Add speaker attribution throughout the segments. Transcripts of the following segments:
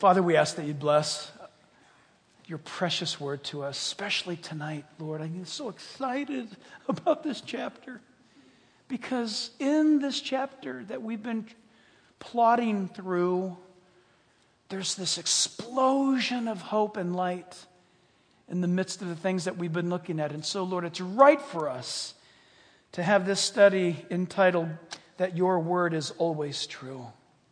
Speaker 1: Father, we ask that you bless your precious word to us, especially tonight, Lord. I'm so excited about this chapter because in this chapter that we've been plodding through, there's this explosion of hope and light in the midst of the things that we've been looking at. And so, Lord, it's right for us to have this study entitled That Your Word is Always True.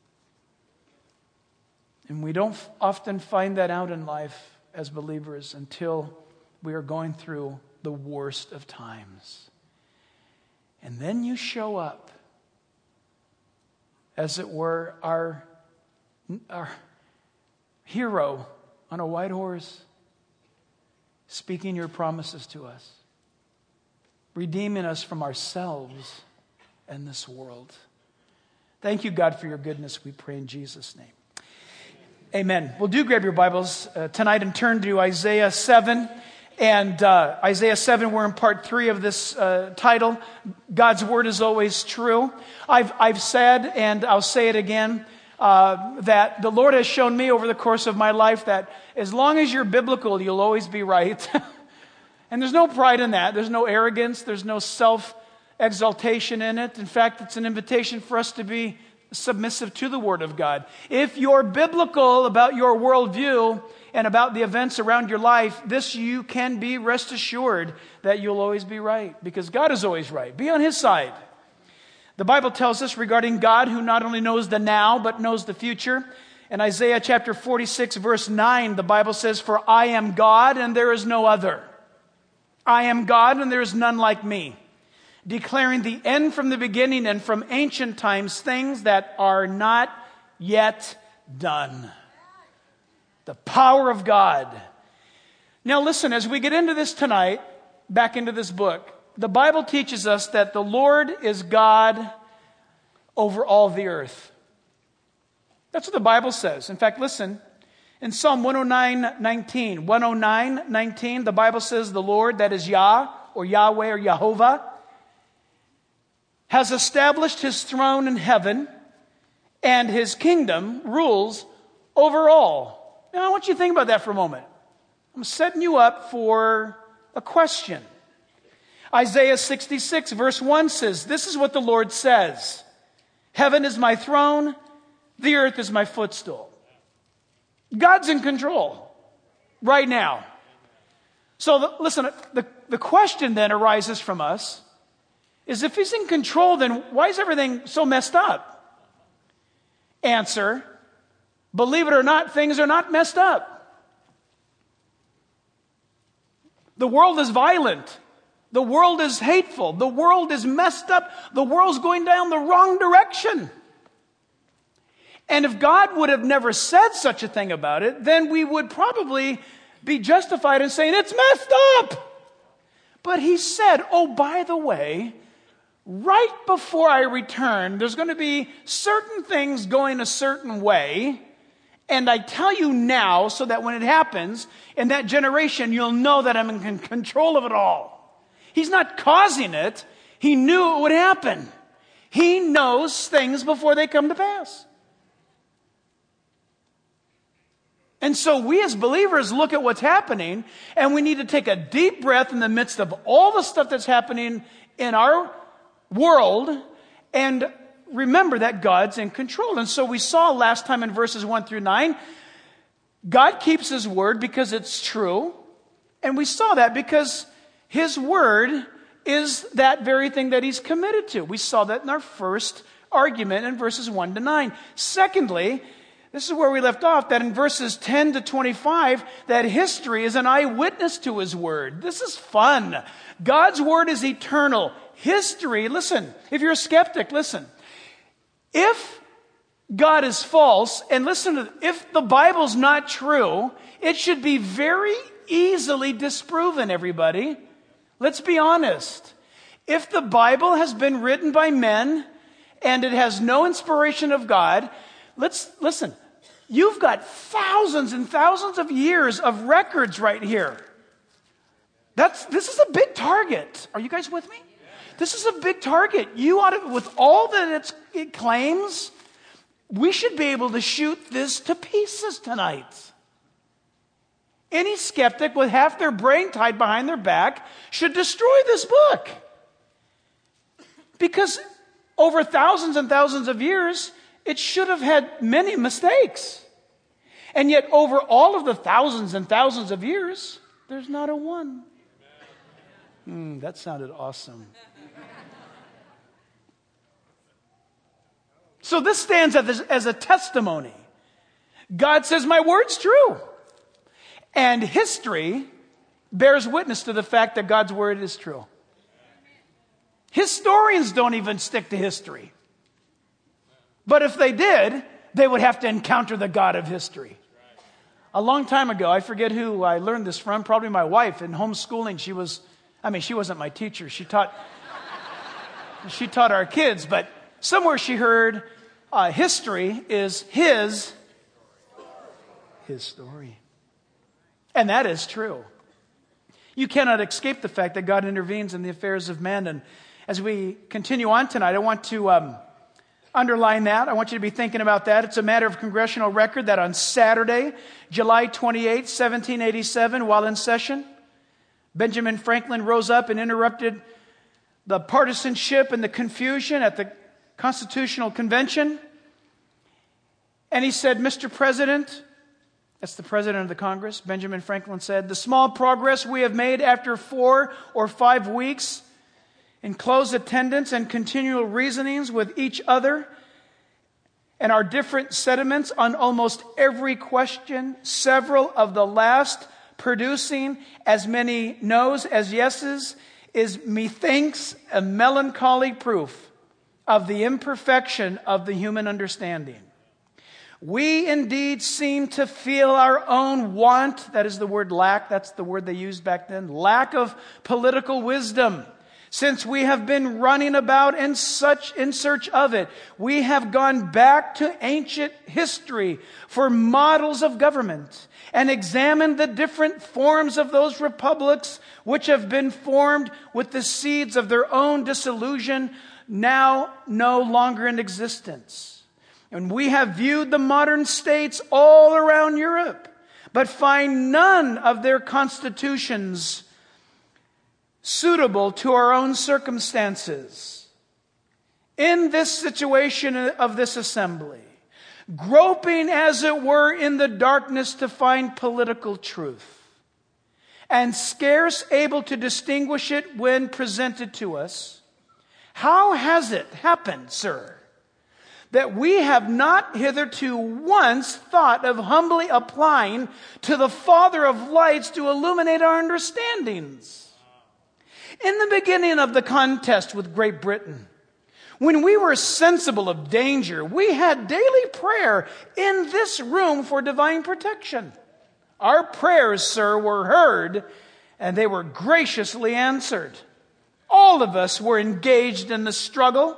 Speaker 1: And we don't often find that out in life as believers until we are going through the worst of times. And then you show up, as it were, our hero on a white horse, speaking your promises to us, redeeming us from ourselves and this world. Thank you, God, for your goodness, we pray in Jesus' name. Amen. Well, do grab your Bibles tonight and turn to Isaiah 7. And Isaiah 7, we're in part 3 of this title, God's Word is Always True. I've said, and I'll say it again, that the Lord has shown me over the course of my life that as long as you're biblical, you'll always be right. And there's no pride in that. There's no arrogance. There's no self-exaltation in it. In fact, it's an invitation for us to be submissive to the Word of God. If you're biblical about your worldview and about the events around your life, this you can be rest assured that you'll always be right because God is always right. Be on His side. The Bible tells us regarding God who not only knows the now but knows the future. In Isaiah chapter 46 verse 9, the Bible says, "For I am God and there is no other. I am God and there is none like me, declaring the end from the beginning and from ancient times things that are not yet done." The power of God. Now listen, as we get into this tonight, back into this book, the Bible teaches us that the Lord is God over all the earth. That's what the Bible says. In fact, listen, in Psalm 109:19, the Bible says the Lord, that is Yah, or Yahweh, or Jehovah, has established His throne in heaven, and His kingdom rules over all. Now, I want you to think about that for a moment. I'm setting you up for a question. Isaiah 66 verse 1 says, "This is what the Lord says. Heaven is my throne, the earth is my footstool." God's in control right now. So listen, the question then arises from us is, if He's in control, then why is everything so messed up? Answer, believe it or not, things are not messed up. The world is violent. The world is hateful. The world is messed up. The world's going down the wrong direction. And if God would have never said such a thing about it, then we would probably be justified in saying it's messed up. But He said, oh, by the way, right before I return, there's going to be certain things going a certain way. And I tell you now so that when it happens in that generation, you'll know that I'm in control of it all. He's not causing it. He knew it would happen. He knows things before they come to pass. And so we as believers look at what's happening, and we need to take a deep breath in the midst of all the stuff that's happening in our world and remember that God's in control. And so we saw last time in verses 1 through 9, God keeps His word because it's true. And we saw that because His word is that very thing that He's committed to. We saw that in our first argument in verses 1 to 9. Secondly, this is where we left off, that in verses 10 to 25, that history is an eyewitness to His word. This is fun. God's word is eternal. History, listen, if you're a skeptic, listen. If God is false, and listen, if the Bible's not true, it should be very easily disproven, everybody. Let's be honest. If the Bible has been written by men and it has no inspiration of God, listen. You've got thousands and thousands of years of records right here. This is a big target. Are you guys with me? This is a big target. You ought to, with all that it claims, We should be able to shoot this to pieces tonight. Any skeptic with half their brain tied behind their back should destroy this book. Because over thousands and thousands of years, it should have had many mistakes. And yet over all of the thousands and thousands of years, there's not a one. That sounded awesome. So this stands as a testimony. God says, my word's true. And history bears witness to the fact that God's word is true. Historians don't even stick to history. But if they did, they would have to encounter the God of history. A long time ago, I forget who I learned this from, probably my wife. In homeschooling, she wasn't my teacher. She taught our kids, but somewhere she heard history is his story. And that is true. You cannot escape the fact that God intervenes in the affairs of men. And as we continue on tonight, I want to underline that. I want you to be thinking about that. It's a matter of congressional record that on Saturday, July 28, 1787, while in session, Benjamin Franklin rose up and interrupted the partisanship and the confusion at the Constitutional Convention. And he said, Mr. President, that's the President of the Congress, Benjamin Franklin said, the small progress we have made after 4 or 5 weeks in close attendance and continual reasonings with each other and our different sentiments on almost every question, several of the last producing as many no's as yeses, is methinks a melancholy proof of the imperfection of the human understanding. We indeed seem to feel our own want, that is the word lack, that's the word they used back then, lack of political wisdom. Since we have been running about in search of it, we have gone back to ancient history for models of government and examined the different forms of those republics which have been formed with the seeds of their own dissolution, now no longer in existence. And we have viewed the modern states all around Europe, but find none of their constitutions suitable to our own circumstances. In this situation of this assembly, groping as it were in the darkness to find political truth, and scarce able to distinguish it when presented to us, how has it happened, sir, that we have not hitherto once thought of humbly applying to the Father of lights to illuminate our understandings? In the beginning of the contest with Great Britain, when we were sensible of danger, we had daily prayer in this room for divine protection. Our prayers, sir, were heard, and they were graciously answered. All of us were engaged in the struggle.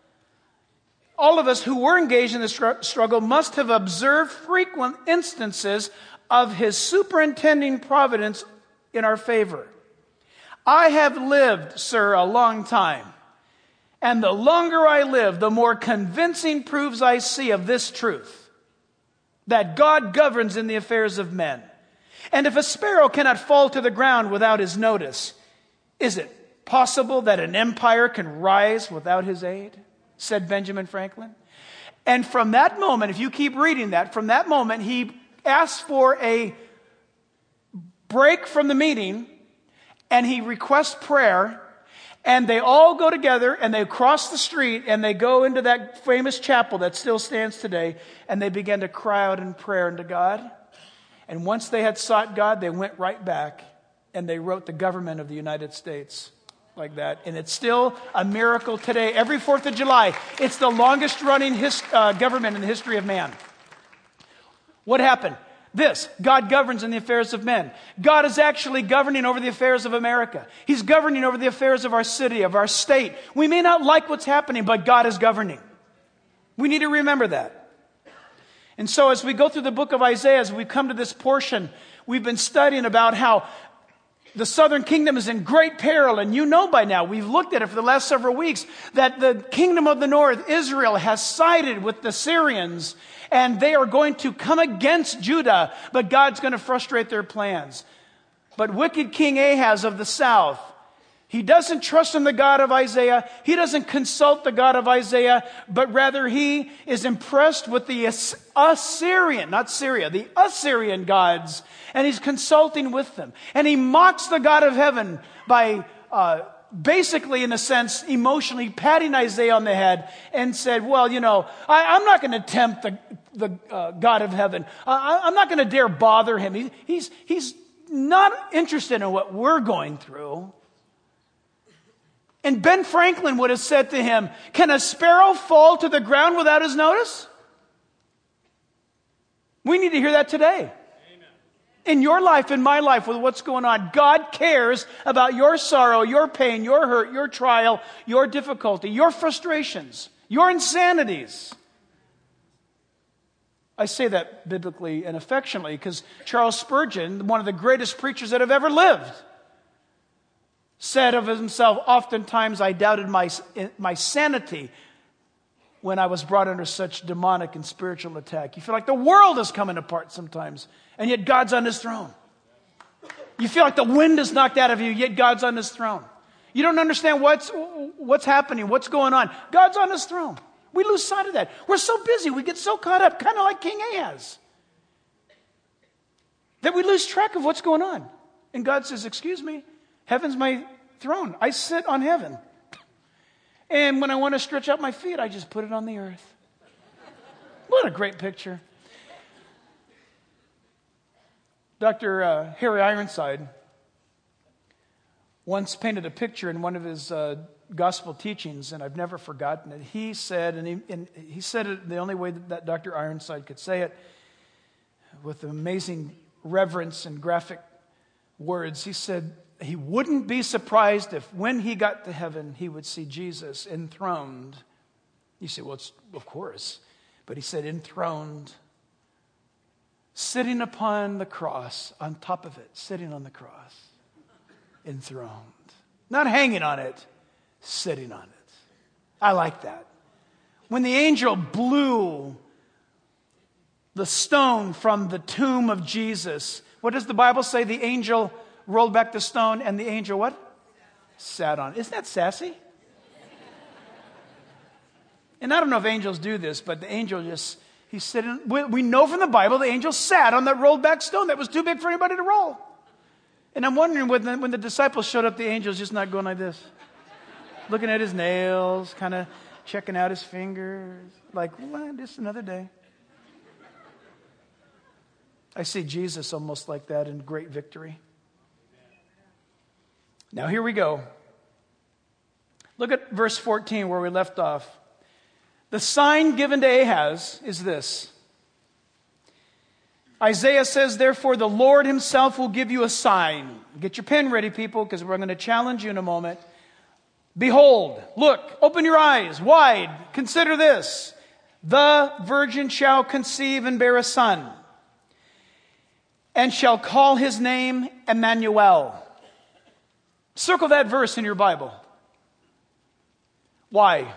Speaker 1: All of us who were engaged in the struggle must have observed frequent instances of His superintending providence in our favor. I have lived, sir, a long time. And the longer I live, the more convincing proofs I see of this truth, that God governs in the affairs of men. And if a sparrow cannot fall to the ground without His notice, is it possible that an empire can rise without His aid? Said Benjamin Franklin. And from that moment, if you keep reading that, from that moment, he asks for a break from the meeting, and he requests prayer, and they all go together, and they cross the street, and they go into that famous chapel that still stands today, and they begin to cry out in prayer unto God. And once they had sought God, they went right back, and they wrote the government of the United States like that. And it's still a miracle today. Every 4th of July, it's the longest running government in the history of man. What happened? This, God governs in the affairs of men. God is actually governing over the affairs of America. He's governing over the affairs of our city, of our state. We may not like what's happening, but God is governing. We need to remember that. And so as we go through the book of Isaiah, as we come to this portion, we've been studying about how The southern kingdom is in great peril, and you know by now, we've looked at it for the last several weeks, that the kingdom of the north, Israel, has sided with the Syrians, and they are going to come against Judah, but God's going to frustrate their plans. But wicked King Ahaz of the south, he doesn't trust in the God of Isaiah. He doesn't consult the God of Isaiah, but rather he is impressed with the Assyrian, not Syria, the Assyrian gods, and he's consulting with them. And he mocks the God of heaven by basically, in a sense, emotionally patting Isaiah on the head and said, well, you know, I'm not going to tempt the God of heaven. I'm not going to dare bother him. He's not interested in what we're going through. And Ben Franklin would have said to him, can a sparrow fall to the ground without his notice? We need to hear that today. Amen. In your life, in my life, with what's going on, God cares about your sorrow, your pain, your hurt, your trial, your difficulty, your frustrations, your insanities. I say that biblically and affectionately because Charles Spurgeon, one of the greatest preachers that have ever lived, said of himself, oftentimes I doubted my sanity when I was brought under such demonic and spiritual attack. You feel like the world is coming apart sometimes, and yet God's on his throne. You feel like the wind is knocked out of you, yet God's on his throne. You don't understand what's happening, what's going on. God's on his throne. We lose sight of that. We're so busy, we get so caught up, kind of like King Ahaz, that we lose track of what's going on. And God says, excuse me, heaven's my throne. I sit on heaven. And when I want to stretch out my feet, I just put it on the earth. What a great picture. Dr. Harry Ironside once painted a picture in one of his gospel teachings, and I've never forgotten it. He said, and he said it the only way that Dr. Ironside could say it, with amazing reverence and graphic words. He said, he wouldn't be surprised if when he got to heaven, he would see Jesus enthroned. You say, well, it's, of course. But he said enthroned, sitting upon the cross, on top of it, sitting on the cross, enthroned. Not hanging on it, sitting on it. I like that. When the angel blew the stone from the tomb of Jesus, what does the Bible say? The angel rolled back the stone, and the angel what? Sat on it. Isn't that sassy? And I don't know if angels do this, but the angel just, he's sitting. We know from the Bible the angel sat on that rolled back stone that was too big for anybody to roll. And I'm wondering when the disciples showed up, the angel's just not going like this, looking at his nails, kind of checking out his fingers, like, well, just another day. I see Jesus almost like that in great victory. Now here we go. Look at verse 14 where we left off. The sign given to Ahaz is this. Isaiah says, therefore, the Lord himself will give you a sign. Get your pen ready, people, because we're going to challenge you in a moment. Behold, look, open your eyes wide. Consider this. The virgin shall conceive and bear a son, and shall call his name Emmanuel. Circle that verse in your Bible. Why?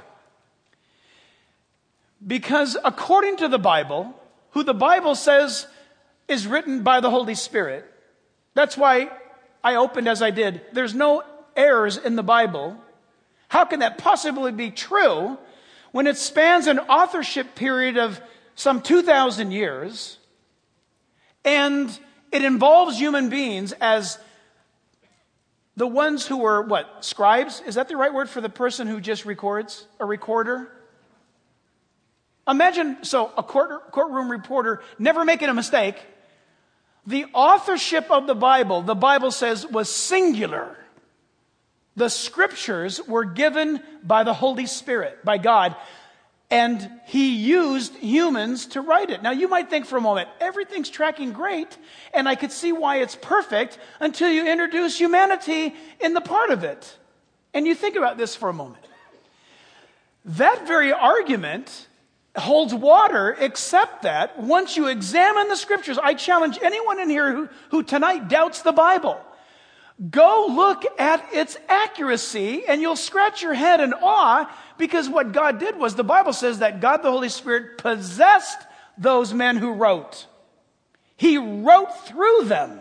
Speaker 1: Because according to the Bible, who the Bible says is written by the Holy Spirit, that's why I opened as I did. There's no errors in the Bible. How can that possibly be true when it spans an authorship period of some 2,000 years and it involves human beings as the ones who were, what, scribes? Is that the right word for the person who just records? A recorder? Imagine, so a courtroom reporter never making a mistake. The authorship of the Bible says, was singular. The scriptures were given by the Holy Spirit, by God, and he used humans to write it. Now you might think for a moment, everything's tracking great, and I could see why it's perfect until you introduce humanity in the part of it. And you think about this for a moment. That very argument holds water, except that once you examine the scriptures, I challenge anyone in here who tonight doubts the Bible. Go look at its accuracy and you'll scratch your head in awe, because what God did was, the Bible says that God the Holy Spirit possessed those men who wrote. He wrote through them.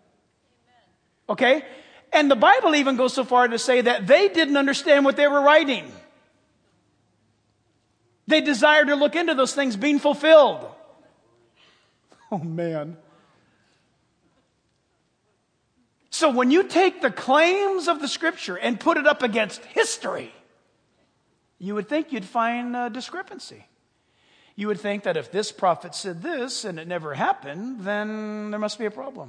Speaker 1: Okay? And the Bible even goes so far to say that they didn't understand what they were writing. They desired to look into those things being fulfilled. Oh, man. So when you take the claims of the Scripture and put it up against history, you would think you'd find a discrepancy. You would think that if this prophet said this and it never happened, then there must be a problem.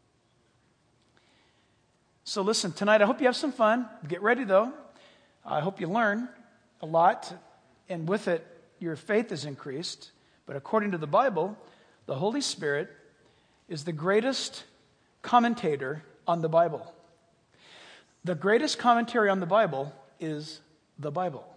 Speaker 1: So listen, tonight I hope you have some fun. Get ready, though. I hope you learn a lot, and with it, your faith is increased. But according to the Bible, the Holy Spirit is the greatest commentator on the Bible. The greatest commentary on the Bible is the Bible.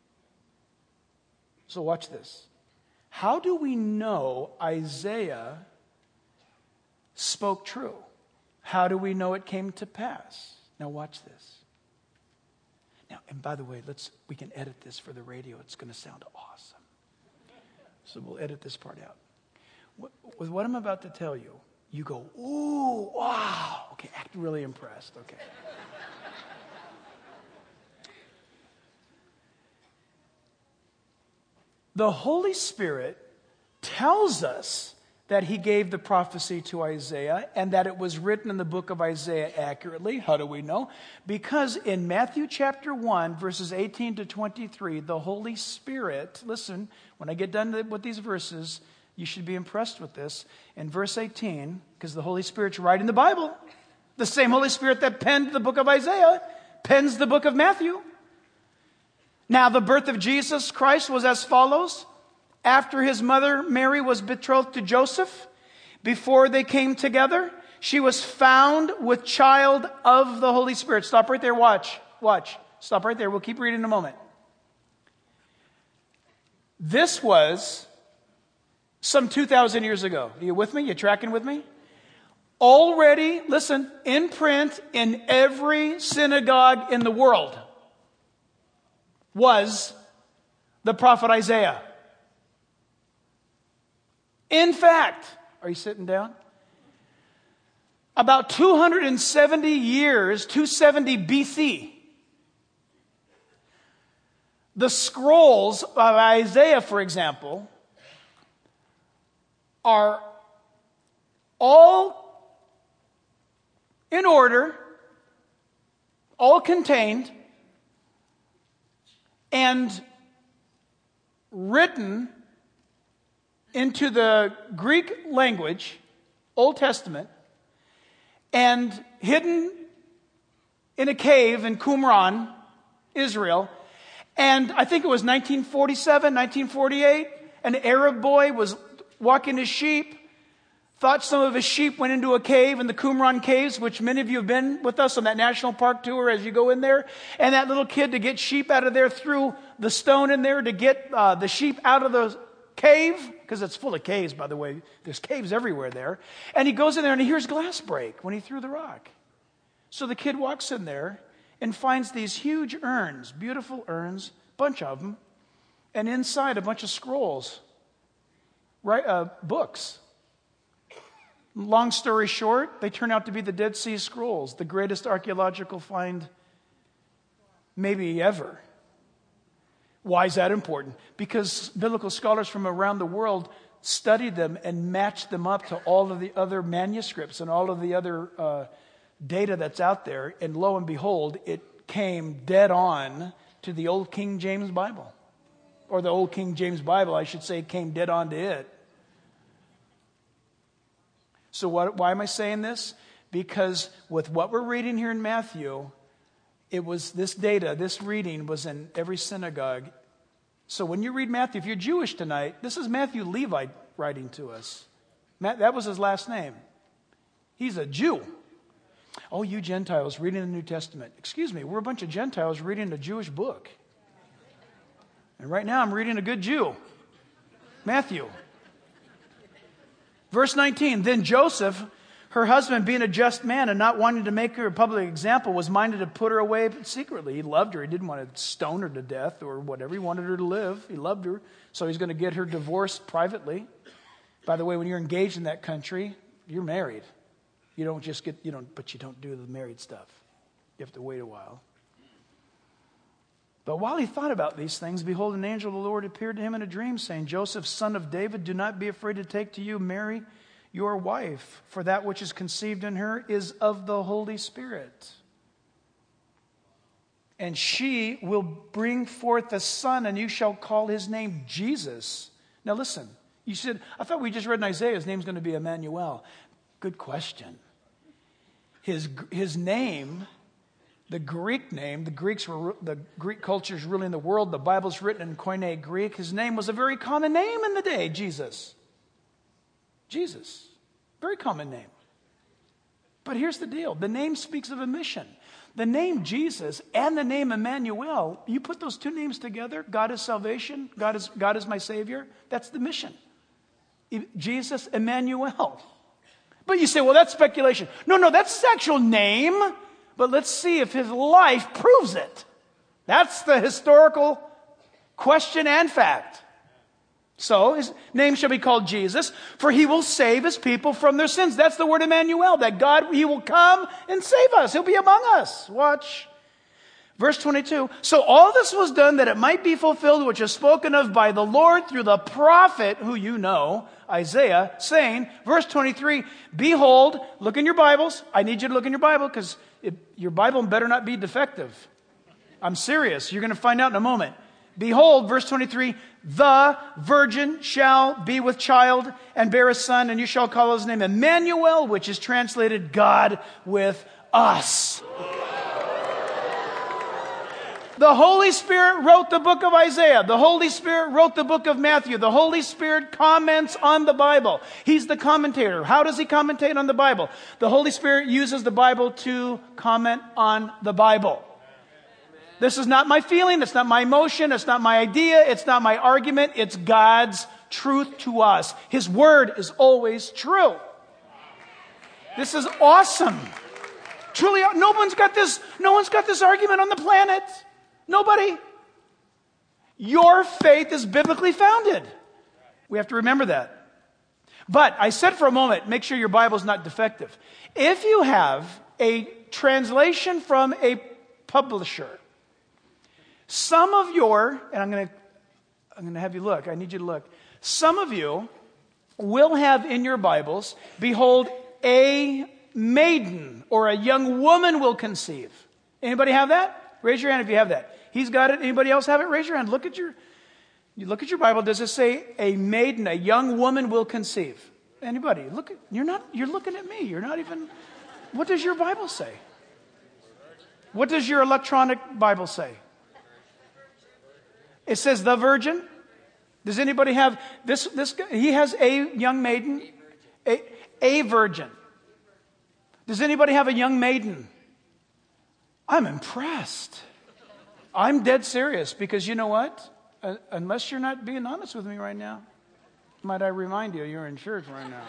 Speaker 1: So watch this. How do we know Isaiah spoke true? How do we know it came to pass? Now watch this. Now, and by the way, we can edit this for the radio. It's going to sound awesome. So we'll edit this part out. With what I'm about to tell you, you go, ooh, wow. Okay, act really impressed. Okay. The Holy Spirit tells us that he gave the prophecy to Isaiah and that it was written in the book of Isaiah accurately. How do we know? Because in Matthew chapter 1, verses 18 to 23, the Holy Spirit, listen, when I get done with these verses, you should be impressed with this. In verse 18, because the Holy Spirit's writing the Bible, the same Holy Spirit that penned the book of Isaiah pens the book of Matthew. Now, the birth of Jesus Christ was as follows. After his mother Mary was betrothed to Joseph, before they came together, she was found with child of the Holy Spirit. Stop right there. Watch. Stop right there. We'll keep reading in a moment. This was some 2,000 years ago. Are you with me? You tracking with me? Already, listen, in print in every synagogue in the world was the prophet Isaiah. In fact, are you sitting down? About 270 years, 270 BC, the scrolls of Isaiah, for example, are all in order, all contained, and written into the Greek language, Old Testament, and hidden in a cave in Qumran, Israel. And I think it was 1947, 1948, an Arab boy was walking his sheep, thought some of his sheep went into a cave in the Qumran caves, which many of you have been with us on that national park tour as you go in there. And that little kid, to get sheep out of there, threw the stone in there to get the sheep out of the cave, because it's full of caves, by the way. There's caves everywhere there. And he goes in there and he hears glass break when he threw the rock. So the kid walks in there and finds these huge urns, beautiful urns, bunch of them, and inside a bunch of scrolls, books. Long story short, they turn out to be the Dead Sea Scrolls, the greatest archaeological find maybe ever. Why is that important? Because biblical scholars from around the world studied them and matched them up to all of the other manuscripts and all of the other data that's out there. And lo and behold, it came dead on to the old King James Bible. Or the old King James Bible, I should say, came dead on to it. So why am I saying this? Because with what we're reading here in Matthew, it was this data, this reading was in every synagogue. So when you read Matthew, if you're Jewish tonight, this is Matthew Levite writing to us. That was his last name. He's a Jew. Oh, you Gentiles reading the New Testament. Excuse me, we're a bunch of Gentiles reading a Jewish book. And right now I'm reading a good Jew. Matthew. Verse 19, then Joseph, Her husband, being a just man and not wanting to make her a public example, was minded to put her away secretly. He loved her. He didn't want to stone her to death or whatever. He wanted her to live. He loved her. So he's going to get her divorced privately. By the way, when you're engaged in that country, you're married. You don't just but you don't do the married stuff. You have to wait a while. But while he thought about these things, behold, an angel of the Lord appeared to him in a dream, saying, Joseph, son of David, do not be afraid to take to you Mary, your wife, for that which is conceived in her is of the Holy Spirit. And she will bring forth a son, and you shall call his name Jesus. Now listen, you said, I thought we just read in Isaiah, his name's going to be Emmanuel. Good question. His name, the Greek name, the Greek culture is ruling the world. The Bible's written in Koine Greek. His name was a very common name in the day, Jesus. Jesus. Very common name. But here's the deal. The name speaks of a mission. The name Jesus and the name Emmanuel, you put those two names together, God is salvation, God is my Savior, that's the mission. Jesus, Emmanuel. But you say, well, that's speculation. No, that's his actual name. But let's see if his life proves it. That's the historical question and fact. So his name shall be called Jesus, for he will save his people from their sins. That's the word Emmanuel, that God, he will come and save us. He'll be among us. Watch. Verse 22. So all this was done that it might be fulfilled, which is spoken of by the Lord through the prophet, who you know, Isaiah, saying, verse 23, behold, look in your Bibles. I need you to look in your Bible because your Bible better not be defective. I'm serious. You're going to find out in a moment. Behold, verse 23, the virgin shall be with child and bear a son, and you shall call his name Emmanuel, which is translated God with us. The Holy Spirit wrote the book of Isaiah. The Holy Spirit wrote the book of Matthew. The Holy Spirit comments on the Bible. He's the commentator. How does he commentate on the Bible? The Holy Spirit uses the Bible to comment on the Bible. This is not my feeling. It's not my emotion. It's not my idea. It's not my argument. It's God's truth to us. His word is always true. This is awesome. Truly, no one's got this argument on the planet. Nobody. Your faith is biblically founded. We have to remember that. But I said for a moment, make sure your Bible's not defective. If you have a translation from a publisher, some of your, and I'm going to have you look. I need you to look. Some of you will have in your Bibles, behold, a maiden or a young woman will conceive. Anybody have that? Raise your hand if you have that. He's got it. Anybody else have it? Raise your hand. You look at your Bible. Does it say a maiden, a young woman will conceive? Anybody? You're looking at me. You're not even, what does your Bible say? What does your electronic Bible say? It says the virgin. Does anybody have this guy? He has a young maiden, a virgin. Does anybody have a young maiden? I'm impressed. I'm dead serious because you know what? Unless you're not being honest with me right now, might I remind you, you're in church right now.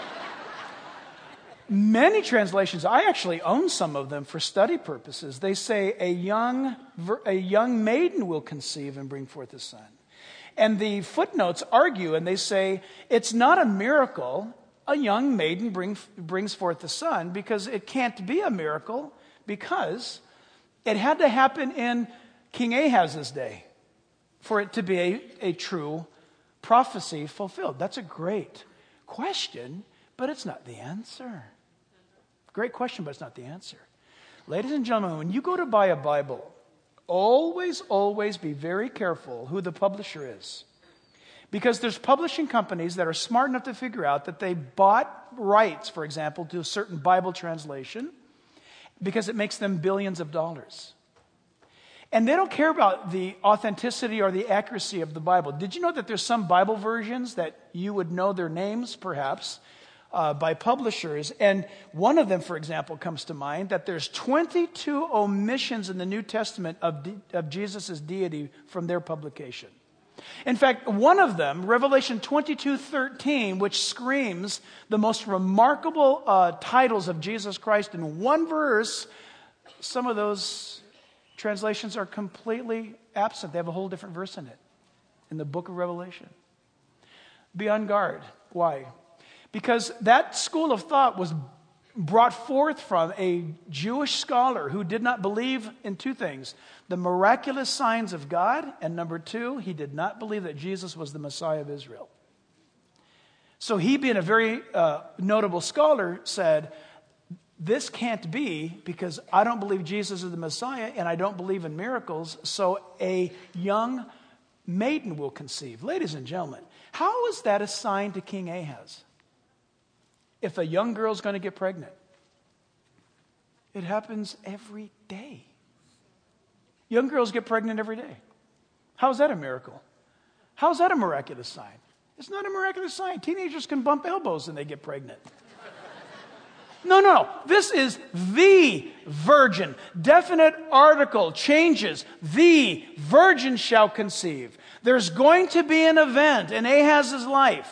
Speaker 1: Many translations, I actually own some of them for study purposes. They say a young maiden will conceive and bring forth a son. And the footnotes argue and they say it's not a miracle a young maiden brings forth a son, because it can't be a miracle because it had to happen in King Ahaz's day for it to be a true prophecy fulfilled. That's a great question, but it's not the answer. Great question, but it's not the answer. Ladies and gentlemen, when you go to buy a Bible, always be very careful who the publisher is. Because there's publishing companies that are smart enough to figure out that they bought rights, for example, to a certain Bible translation because it makes them billions of dollars. And they don't care about the authenticity or the accuracy of the Bible. Did you know that there's some Bible versions that you would know their names, perhaps, by publishers? And one of them, for example, comes to mind, that there's 22 omissions in the New Testament of Jesus' deity from their publication. In fact, one of them, Revelation 22:13, which screams the most remarkable titles of Jesus Christ in one verse, some of those translations are completely absent. They have a whole different verse in it, in the book of Revelation. Be on guard. Why? Because that school of thought was brought forth from a Jewish scholar who did not believe in two things: the miraculous signs of God, and number two, he did not believe that Jesus was the Messiah of Israel. So he, being a very notable scholar, said, this can't be, because I don't believe Jesus is the Messiah and I don't believe in miracles, so a young maiden will conceive. Ladies and gentlemen, how is that a sign to King Ahaz? If a young girl's going to get pregnant, it happens every day. Young girls get pregnant every day. How is that a miracle? How is that a miraculous sign? It's not a miraculous sign. Teenagers can bump elbows and they get pregnant. No. This is the virgin. Definite article changes. The virgin shall conceive. There's going to be an event in Ahaz's life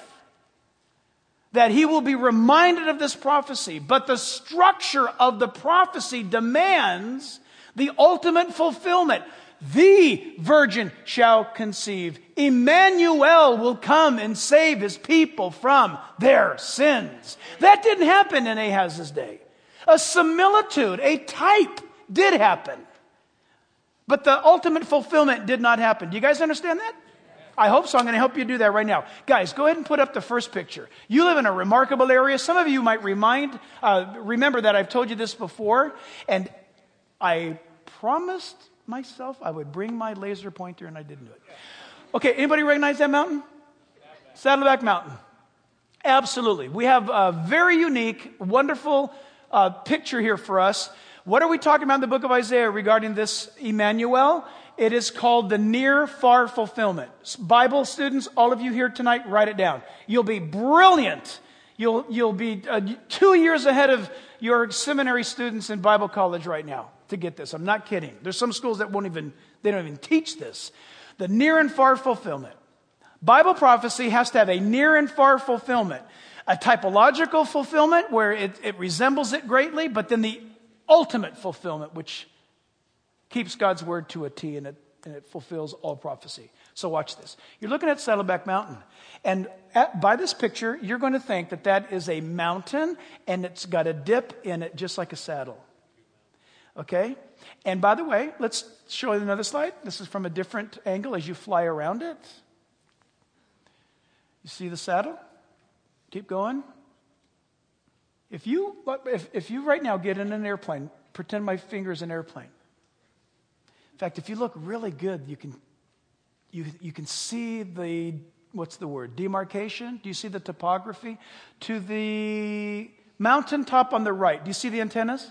Speaker 1: that he will be reminded of this prophecy. But the structure of the prophecy demands the ultimate fulfillment. The virgin shall conceive. Emmanuel will come and save his people from their sins. That didn't happen in Ahaz's day. A similitude, a type did happen. But the ultimate fulfillment did not happen. Do you guys understand that? I hope so. I'm going to help you do that right now. Guys, go ahead and put up the first picture. You live in a remarkable area. Some of you might remember that I've told you this before. And I promised myself I would bring my laser pointer, and I didn't do it. Okay, anybody recognize that mountain? Saddleback Mountain. Absolutely. We have a very unique, wonderful picture here for us. What are we talking about in the book of Isaiah regarding this Emmanuel? It is called the near-far fulfillment. Bible students, all of you here tonight, write it down. You'll be brilliant. You'll be 2 years ahead of your seminary students in Bible college right now to get this. I'm not kidding. There's some schools that don't even teach this. The near and far fulfillment. Bible prophecy has to have a near and far fulfillment. A typological fulfillment where it resembles it greatly, but then the ultimate fulfillment, which keeps God's word to a T, and it fulfills all prophecy. So watch this. You're looking at Saddleback Mountain. And by this picture, you're going to think that that is a mountain, and it's got a dip in it just like a saddle. Okay? And by the way, let's show you another slide. This is from a different angle as you fly around it. You see the saddle? Keep going. If you right now get in an airplane, pretend my finger is an airplane. In fact, if you look really good, you can see the, what's the word, demarcation? Do you see the topography? To the mountaintop on the right, do you see the antennas?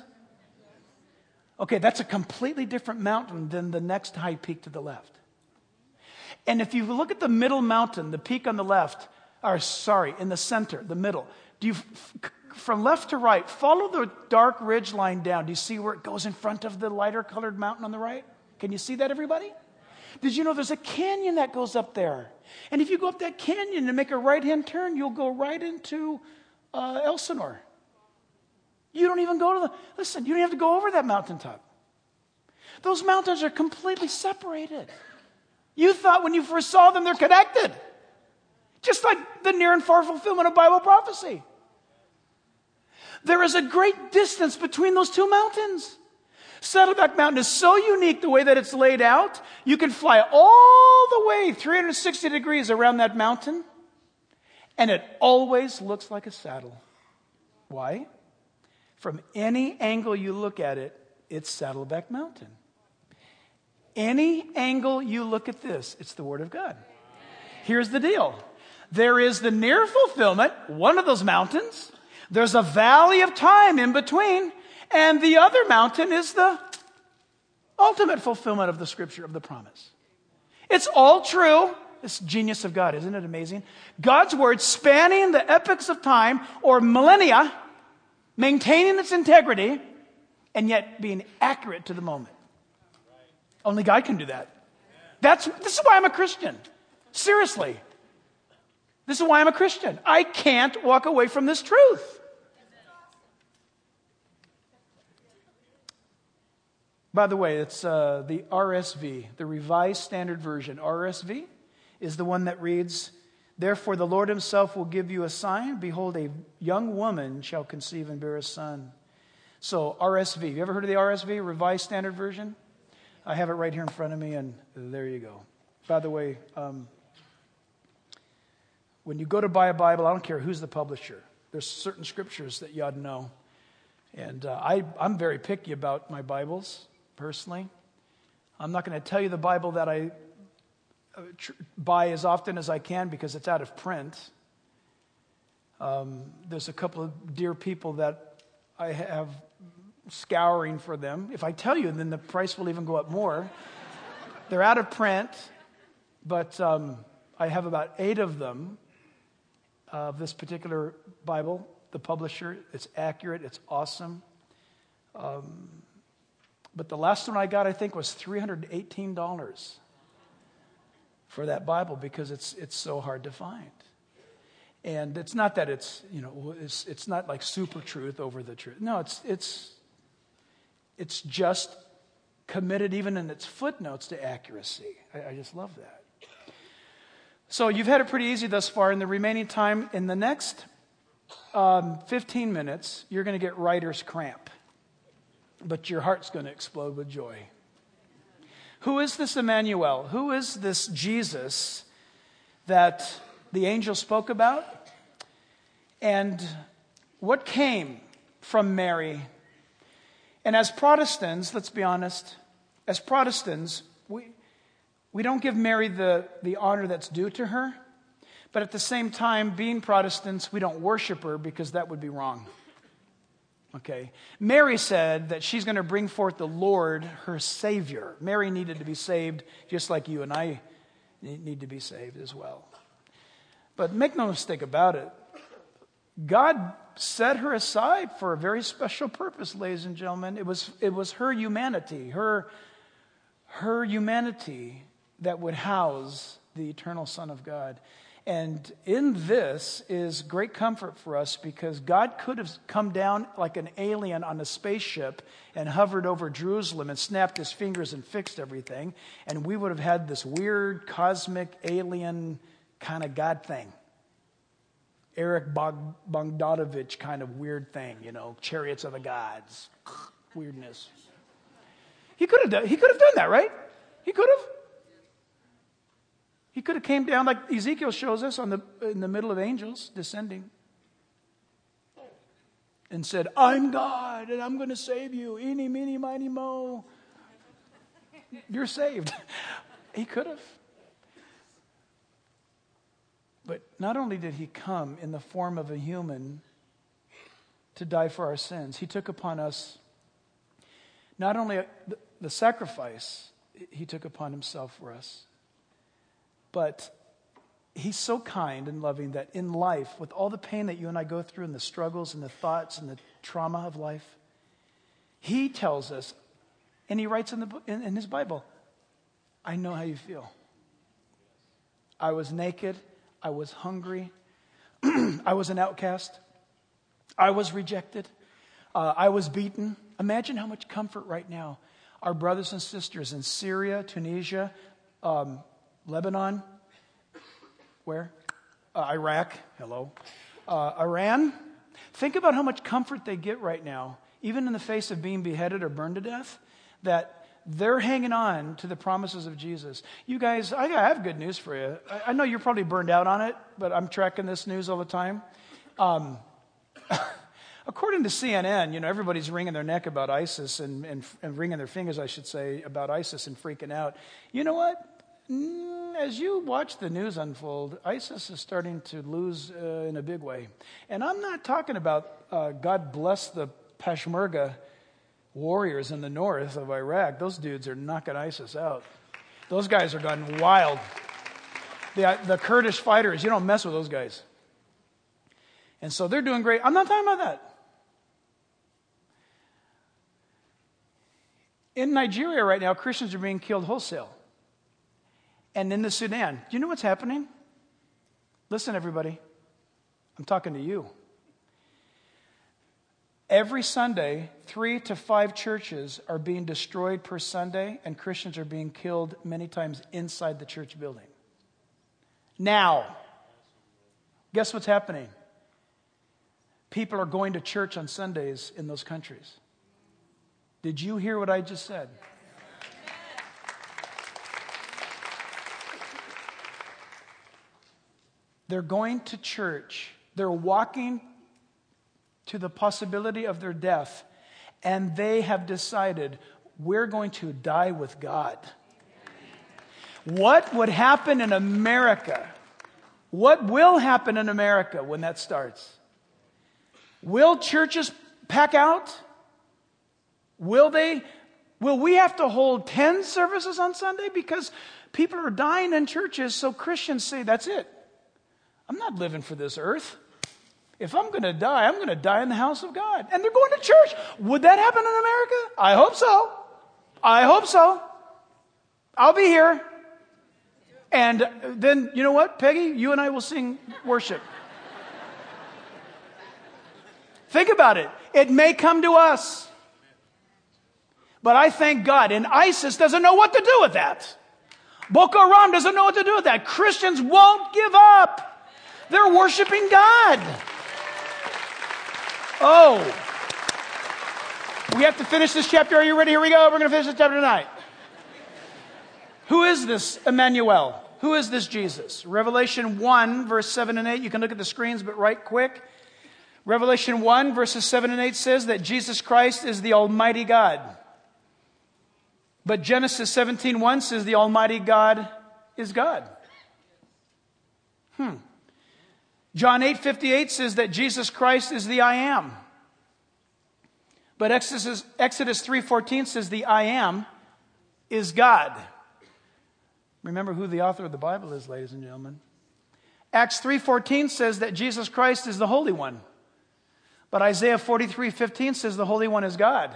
Speaker 1: Okay, that's a completely different mountain than the next high peak to the left. And if you look at the middle mountain, the peak on the left, in the center, the middle, from left to right, follow the dark ridge line down. Do you see where it goes in front of the lighter colored mountain on the right? Can you see that, everybody? Did you know there's a canyon that goes up there? And if you go up that canyon and make a right-hand turn, you'll go right into Elsinore. You don't even you don't have to go over that mountaintop. Those mountains are completely separated. You thought when you first saw them, they're connected. Just like the near and far fulfillment of Bible prophecy. There is a great distance between those two mountains. Saddleback Mountain is so unique the way that it's laid out. You can fly all the way 360 degrees around that mountain, and it always looks like a saddle. Why? From any angle you look at it, it's Saddleback Mountain. Any angle you look at this, it's the Word of God. Here's the deal. There is the near fulfillment, one of those mountains. There's a valley of time in between. And the other mountain is the ultimate fulfillment of the scripture, of the promise. It's all true. It's genius of God, isn't it amazing? God's word spanning the epochs of time or millennia, maintaining its integrity, and yet being accurate to the moment. Only God can do that. This is why I'm a Christian. Seriously. This is why I'm a Christian. I can't walk away from this truth. By the way, it's the RSV, the Revised Standard Version. RSV is the one that reads, "Therefore the Lord himself will give you a sign. Behold, a young woman shall conceive and bear a son." So RSV. You ever heard of the RSV, Revised Standard Version? I have it right here in front of me, and there you go. By the way, when you go to buy a Bible, I don't care who's the publisher. There's certain scriptures that you ought to know. And I'm very picky about my Bibles, personally. I'm not going to tell you the Bible that I buy as often as I can because it's out of print. There's a couple of dear people that I have scouring for them. If I tell you, then the price will even go up more. They're out of print, but I have about 8 of them of this particular Bible. The publisher, it's accurate, it's awesome. But the last one I got, I think, was $318 for that Bible because it's so hard to find. And it's not that it's not like super truth over the truth. No, it's just committed even in its footnotes to accuracy. I just love that. So you've had it pretty easy thus far. In the remaining time, in the next 15 minutes, you're going to get writer's cramp. But your heart's going to explode with joy. Who is this Emmanuel? Who is this Jesus that the angel spoke about? And what came from Mary? And as Protestants, let's be honest, as Protestants, we don't give Mary the honor that's due to her. But at the same time, being Protestants, we don't worship her because that would be wrong. Okay. Mary said that she's going to bring forth the Lord, her Savior. Mary needed to be saved just like you and I need to be saved as well. But make no mistake about it. God set her aside for a very special purpose, ladies and gentlemen. It was her humanity, her humanity that would house the eternal Son of God. And in this is great comfort for us because God could have come down like an alien on a spaceship and hovered over Jerusalem and snapped his fingers and fixed everything. And we would have had this weird, cosmic, alien kind of God thing. Eric Bogdanovich kind of weird thing, Chariots of the Gods. Weirdness. He could have done that, right? He could have. He could have came down like Ezekiel shows us in the middle of angels descending and said, "I'm God and I'm going to save you. Eeny, meeny, miny, mo. You're saved." He could have. But not only did he come in the form of a human to die for our sins, he took upon us not only the sacrifice he took upon himself for us, but he's so kind and loving that in life, with all the pain that you and I go through and the struggles and the thoughts and the trauma of life, he tells us, and he writes in his Bible, "I know how you feel. I was naked. I was hungry. I was an outcast. I was rejected. I was beaten." Imagine how much comfort right now our brothers and sisters in Syria, Tunisia, Lebanon, where? Iraq, hello. Iran. Think about how much comfort they get right now, even in the face of being beheaded or burned to death, that they're hanging on to the promises of Jesus. You guys, I have good news for you. I know you're probably burned out on it, but I'm tracking this news all the time. According to CNN, everybody's wringing their neck about ISIS and wringing their fingers, I should say, about ISIS and freaking out. You know what? As you watch the news unfold, ISIS is starting to lose in a big way. And I'm not talking about God bless the Peshmerga warriors in the north of Iraq. Those dudes are knocking ISIS out. Those guys are gone wild. The Kurdish fighters, you don't mess with those guys. And so they're doing great. I'm not talking about that. In Nigeria right now, Christians are being killed wholesale. and in the Sudan. Do you know what's happening? Listen, everybody. I'm talking to you. Every Sunday, 3 to 5 churches are being destroyed per Sunday, and Christians are being killed many times inside the church building. Now, guess what's happening? People are going to church on Sundays in those countries. Did you hear what I just said? They're going to church. They're walking to the possibility of their death, and they have decided, we're going to die with God. What would happen in America? What will happen in America when that starts? Will churches pack out? Will we have to hold 10 services on Sunday? Because people are dying in churches, so Christians say, that's it. I'm not living for this earth. If I'm going to die, I'm going to die in the house of God. And they're going to church. Would that happen in America? I hope so. I hope so. I'll be here. And then, you know what, Peggy? You and I will sing worship. Think about it. It may come to us. But I thank God. And ISIS doesn't know what to do with that. Boko Haram doesn't know what to do with that. Christians won't give up. They're worshiping God. Oh. We have to finish this chapter. Are you ready? Here we go. We're going to finish this chapter tonight. Who is this Emmanuel? Who is this Jesus? Revelation 1, verse 7 and 8. You can look at the screens, but right quick. Revelation 1, verses 7 and 8 says that Jesus Christ is the Almighty God. But Genesis 17:1 says the Almighty God is God. John 8:58 says that Jesus Christ is the I Am. But Exodus 3:14 says the I Am is God. Remember who the author of the Bible is, ladies and gentlemen. Acts 3:14 says that Jesus Christ is the Holy One. But Isaiah 43:15 says the Holy One is God.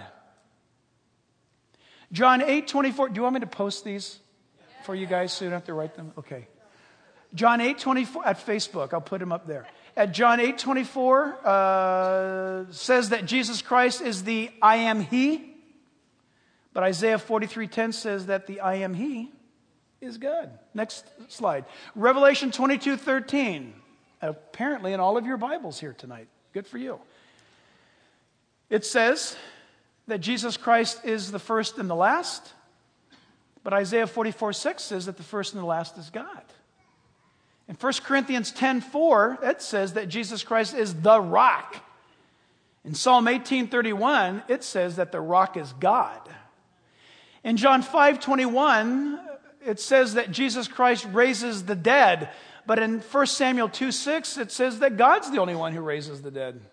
Speaker 1: John 8:24. Do you want me to post these for you guys so you don't have to write them? Okay. John 8:24 at Facebook. I'll put them up there. At John 8:24 says that Jesus Christ is the I Am He. But Isaiah 43:10 says that the I Am He is God. Next slide. Revelation 22:13. Apparently in all of your Bibles here tonight. Good for you. It says that Jesus Christ is the first and the last. But Isaiah 44:6 says that the first and the last is God. In 1 Corinthians 10:4, it says that Jesus Christ is the rock. In Psalm 18:31, it says that the rock is God. In John 5:21, it says that Jesus Christ raises the dead. But in 1 Samuel 2:6, it says that God's the only one who raises the dead.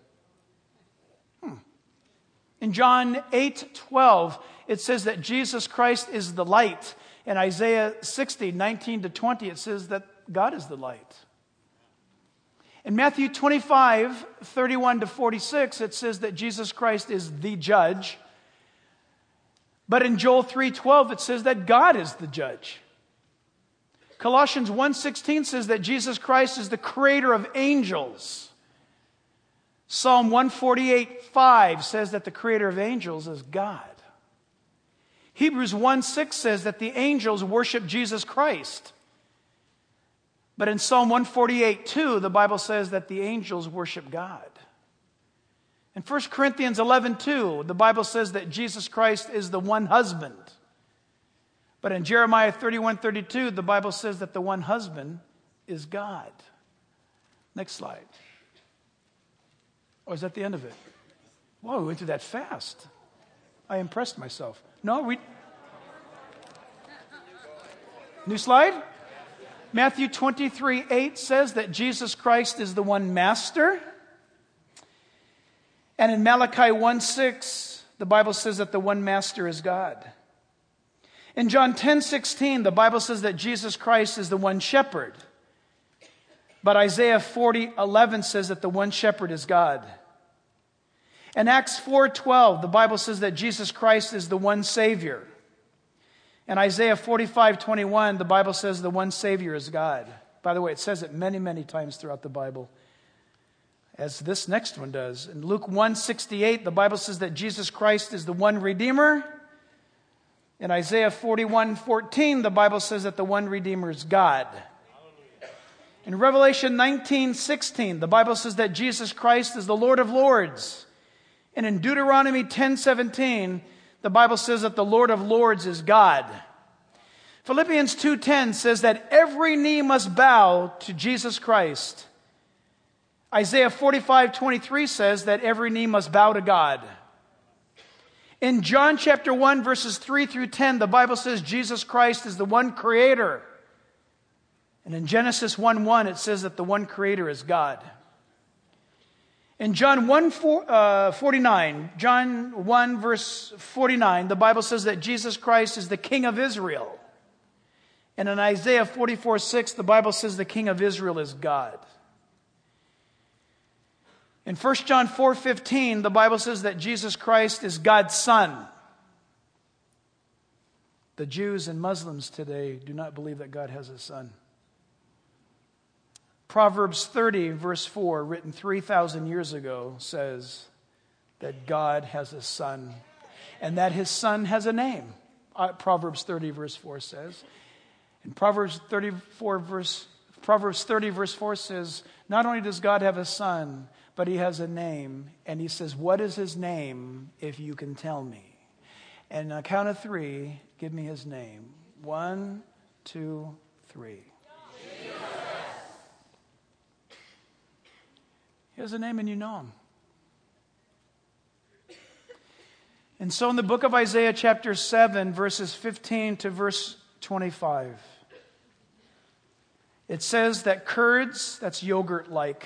Speaker 1: In John 8:12, it says that Jesus Christ is the light. In Isaiah 60:19-20, it says that God is the light. In Matthew 25:31-46, it says that Jesus Christ is the judge. But in Joel 3:12, it says that God is the judge. Colossians 1:16 says that Jesus Christ is the creator of angels. Psalm 148:5 says that the creator of angels is God. Hebrews 1:6 says that the angels worship Jesus Christ. But in Psalm 148:2, the Bible says that the angels worship God. In 1 Corinthians 11:2, the Bible says that Jesus Christ is the one husband. But in Jeremiah 31:32, the Bible says that the one husband is God. Next slide. Oh, is that the end of it? Whoa, we went through that fast. I impressed myself. New slide? Matthew 23:8 says that Jesus Christ is the one master. And in Malachi 1:6, the Bible says that the one master is God. In John 10:16, the Bible says that Jesus Christ is the one shepherd. But Isaiah 40:11 says that the one shepherd is God. In Acts 4:12, the Bible says that Jesus Christ is the one Savior. In Isaiah 45:21, the Bible says the one Savior is God. By the way, it says it many, many times throughout the Bible, as this next one does. In Luke 1:68, the Bible says that Jesus Christ is the one Redeemer. In Isaiah 41:14, the Bible says that the one Redeemer is God. In Revelation 19:16, the Bible says that Jesus Christ is the Lord of Lords. And in Deuteronomy 10:17, the Bible says that the Lord of Lords is God. Philippians 2:10 says that every knee must bow to Jesus Christ. Isaiah 45:23 says that every knee must bow to God. In John chapter 1, verses 3 through 10, the Bible says Jesus Christ is the one creator. And in Genesis 1:1, it says that the one creator is God. In John 1:49, John 1 verse 49, the Bible says that Jesus Christ is the King of Israel. And in Isaiah 44:6, the Bible says the King of Israel is God. In 1 John 4:15, the Bible says that Jesus Christ is God's Son. The Jews and Muslims today do not believe that God has a son. Proverbs 30, verse 4, written 3,000 years ago, says that God has a son and that his son has a name. Proverbs 30, verse 4 says. And Proverbs 30, verse 4 says, not only does God have a son, but he has a name. And he says, what is his name, if you can tell me? And on a count of three, give me his name. 1, 2, 3. He has a name and you know him. And so in the book of Isaiah chapter 7, verses 15 to verse 25, it says that curds, that's yogurt-like.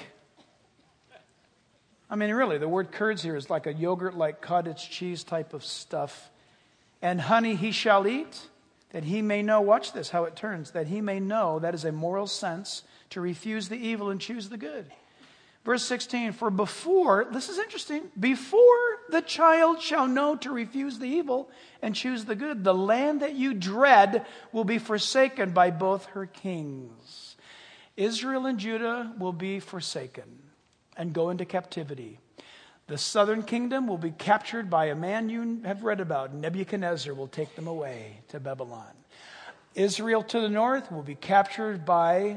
Speaker 1: I mean, really, the word curds here is like a yogurt-like cottage cheese type of stuff. And honey he shall eat, that he may know, watch this, how it turns, that he may know, that is a moral sense, to refuse the evil and choose the good. Verse 16, for before, this is interesting, before the child shall know to refuse the evil and choose the good, the land that you dread will be forsaken by both her kings. Israel and Judah will be forsaken and go into captivity. The southern kingdom will be captured by a man you have read about. Nebuchadnezzar will take them away to Babylon. Israel to the north will be captured by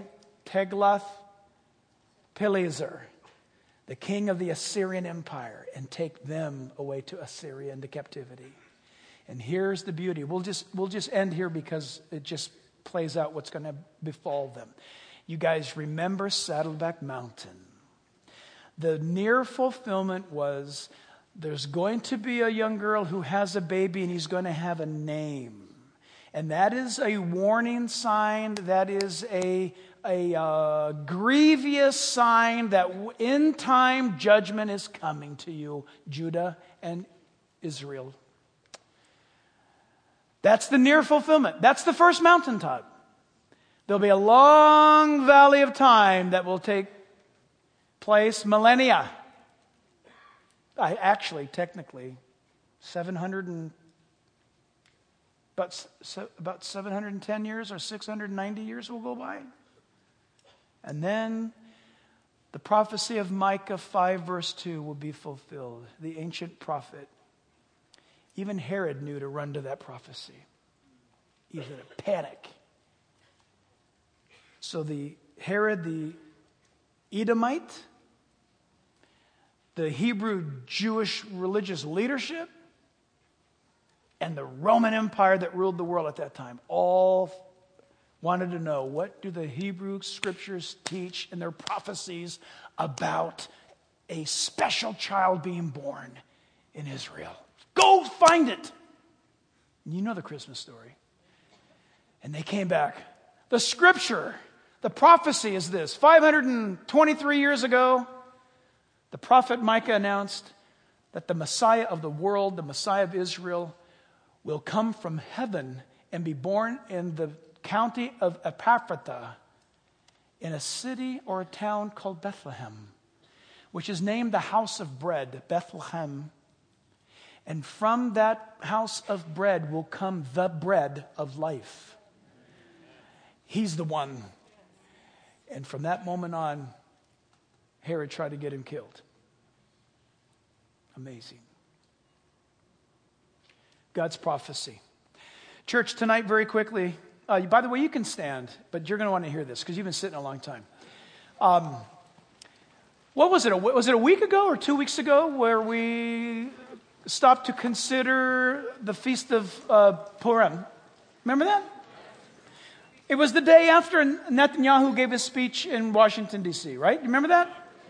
Speaker 1: Tiglath-Pileser, the king of the Assyrian Empire, and take them away to Assyria into captivity. And here's the beauty. We'll just end here because it just plays out what's going to befall them. You guys remember Saddleback Mountain. The near fulfillment was there's going to be a young girl who has a baby and he's going to have a name. And that is a warning sign. That is a grievous sign that in time judgment is coming to you, Judah and Israel. That's the near fulfillment. That's the first mountaintop. There'll be a long valley of time that will take place, millennia. Actually, technically, about 710 years or 690 years will go by. And then the prophecy of Micah 5 verse 2 will be fulfilled. The ancient prophet. Even Herod knew to run to that prophecy. He was in a panic. So Herod the Edomite, the Hebrew Jewish religious leadership, and the Roman Empire that ruled the world at that time all wanted to know, what do the Hebrew scriptures teach in their prophecies about a special child being born in Israel? Go find it. You know the Christmas story. And they came back. The scripture, the prophecy is this. 523 years ago, the prophet Micah announced that the Messiah of the world, the Messiah of Israel, will come from heaven and be born in the county of Ephrathah, in a city or a town called Bethlehem, which is named the house of bread, Bethlehem. And from that house of bread will come the bread of life. He's the one. And from that moment on, Herod tried to get him killed. Amazing. God's prophecy. Church, tonight, very quickly, by the way, you can stand, but you're going to want to hear this because you've been sitting a long time. What was it? Was it a week ago or 2 weeks ago where we stopped to consider the Feast of Purim? Remember that? It was the day after Netanyahu gave his speech in Washington, D.C., right? You remember that?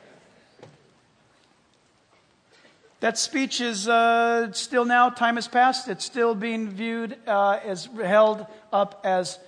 Speaker 1: That speech is still now, time has passed, it's still being viewed as held up as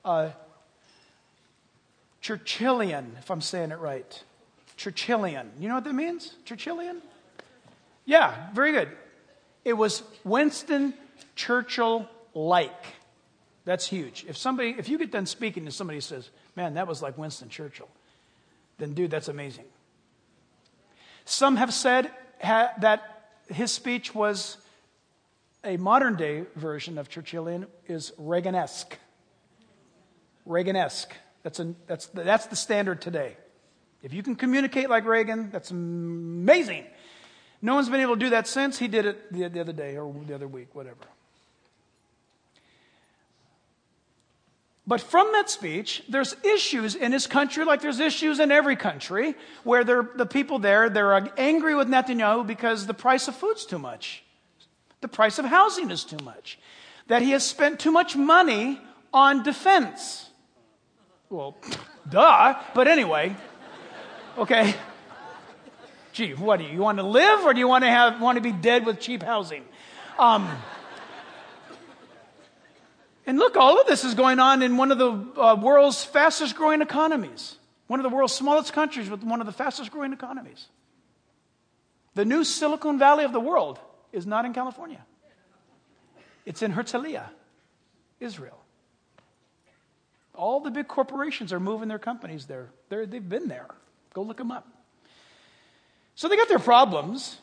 Speaker 1: Churchillian, if I'm saying it right. Churchillian. You know what that means? Churchillian? Yeah, very good. It was Winston Churchill-like. That's huge. If you get done speaking and somebody says, man, that was like Winston Churchill, then dude, that's amazing. Some have said that his speech was a modern day version of Churchillian, is Reagan-esque. Reagan-esque. That's the standard today. If you can communicate like Reagan, that's amazing. No one's been able to do that since. He did it the other day or the other week, whatever. But from that speech, there's issues in his country, like there's issues in every country, where the people there, they're angry with Netanyahu because the price of food's too much. The price of housing is too much. That he has spent too much money on defense. Well, duh, but anyway. Okay. Gee, what do you want to live or do you want to be dead with cheap housing? And look, all of this is going on in one of the world's fastest growing economies. One of the world's smallest countries with one of the fastest growing economies. The new Silicon Valley of the world is not in California. It's in Herzliya, Israel. All the big corporations are moving their companies there. They've been there. Go look them up. So they got their problems.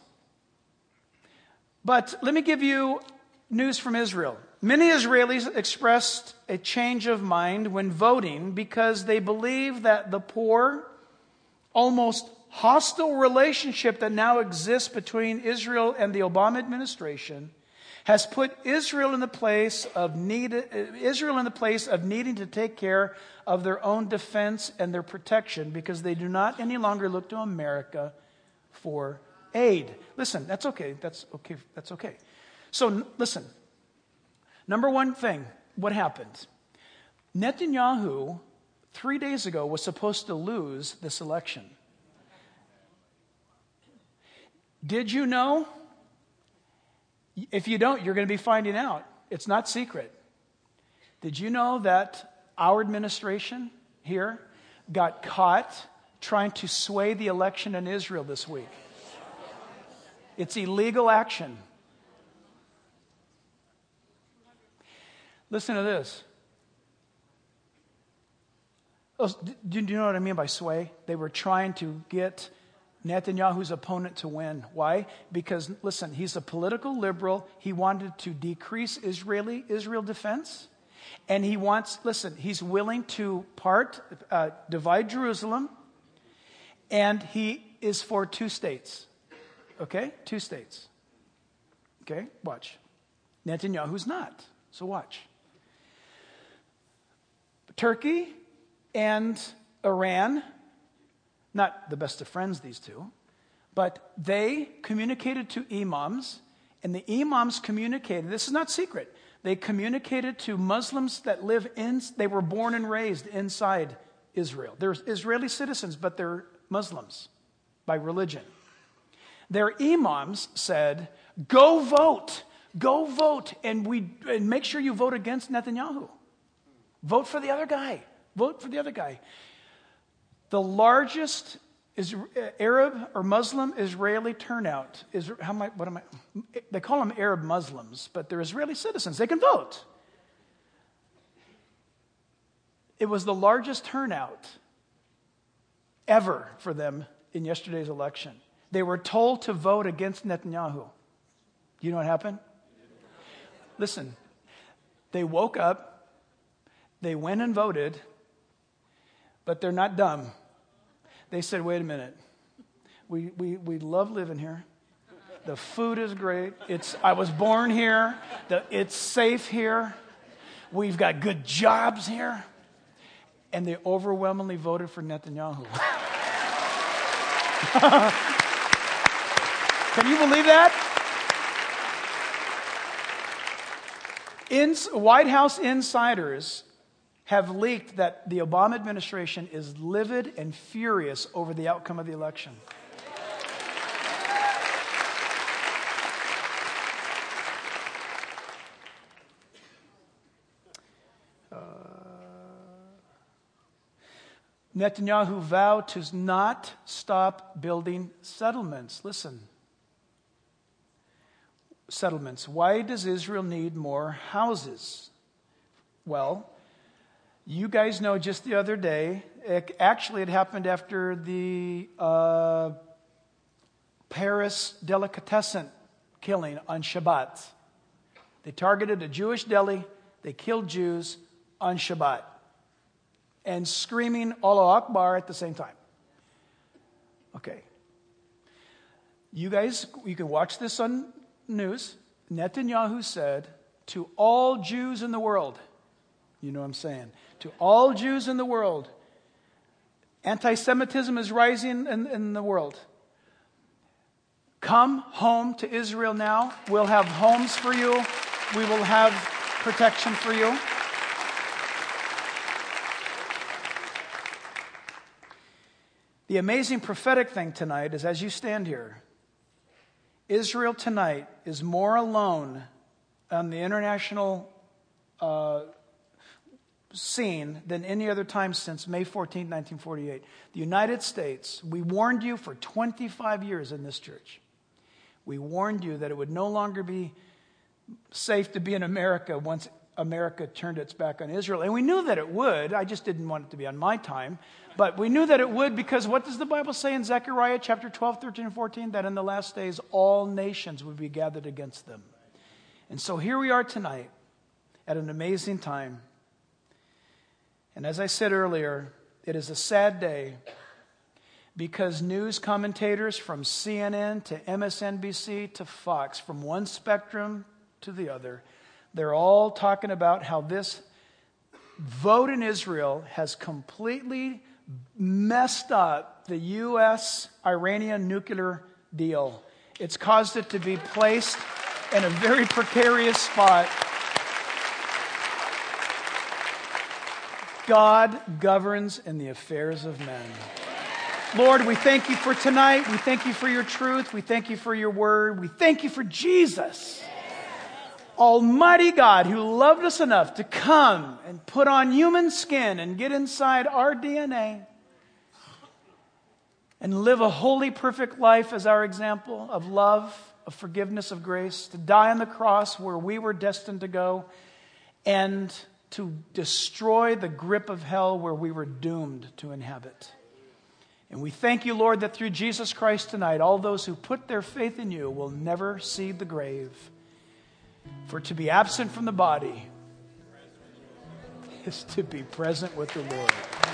Speaker 1: But let me give you news from Israel. Many Israelis expressed a change of mind when voting because they believe that the poor, almost hostile relationship that now exists between Israel and the Obama administration has put Israel in the place of needing to take care of their own defense and their protection because they do not any longer look to America for aid. Listen, that's okay. That's okay. So listen. Number one thing, what happened? Netanyahu, 3 days ago, was supposed to lose this election. Did you know? If you don't, you're going to be finding out. It's not secret. Did you know that our administration here got caught trying to sway the election in Israel this week? It's illegal action. Listen to this. Oh, do you know what I mean by sway? They were trying to get Netanyahu's opponent to win. Why? Because, listen, he's a political liberal. He wanted to decrease Israel defense. And he's willing to divide Jerusalem. And he is for 2 states. Okay? 2 states. Okay? Watch. Netanyahu's not. So watch. Turkey and Iran, not the best of friends, these two, but they communicated to imams, and the imams communicated, this is not secret, they communicated to Muslims that they were born and raised inside Israel. They're Israeli citizens, but they're Muslims by religion. Their imams said, go vote, and make sure you vote against Netanyahu. Vote for the other guy. Vote for the other guy. The largest Arab or Muslim Israeli turnout is they call them Arab Muslims, but they're Israeli citizens. They can vote. It was the largest turnout ever for them in yesterday's election. They were told to vote against Netanyahu. You know what happened? Listen, they woke up, they went and voted, but they're not dumb. They said, wait a minute. We love living here. The food is great. I was born here. It's safe here. We've got good jobs here. And they overwhelmingly voted for Netanyahu. Can you believe that? White House insiders have leaked that the Obama administration is livid and furious over the outcome of the election. Netanyahu vowed to not stop building settlements. Listen. Settlements. Why does Israel need more houses? Well, you guys know just the other day, it happened after the Paris delicatessen killing on Shabbat. They targeted a Jewish deli. They killed Jews on Shabbat. And screaming Allah Akbar at the same time. Okay. You guys, you can watch this on news. Netanyahu said to all Jews in the world, you know what I'm saying, to all Jews in the world, anti-Semitism is rising in the world. Come home to Israel now. We'll have homes for you. We will have protection for you. The amazing prophetic thing tonight is, as you stand here, Israel tonight is more alone on the international scene than any other time since May 14, 1948. The United States, we warned you for 25 years in this church. We warned you that it would no longer be safe to be in America once America turned its back on Israel. And we knew that it would. I just didn't want it to be on my time. But we knew that it would, because what does the Bible say in Zechariah chapter 12, 13, and 14? That in the last days all nations would be gathered against them. And so here we are tonight at an amazing time. And as I said earlier, it is a sad day because news commentators from CNN to MSNBC to Fox, from one spectrum to the other, they're all talking about how this vote in Israel has completely messed up the U.S.-Iranian nuclear deal. It's caused it to be placed in a very precarious spot. God governs in the affairs of men. Lord, we thank you for tonight. We thank you for your truth. We thank you for your word. We thank you for Jesus, Almighty God, who loved us enough to come and put on human skin and get inside our DNA and live a holy, perfect life as our example of love, of forgiveness, of grace, to die on the cross where we were destined to go, and to destroy the grip of hell where we were doomed to inhabit. And we thank you, Lord, that through Jesus Christ tonight, all those who put their faith in you will never see the grave. For to be absent from the body is to be present with the Lord.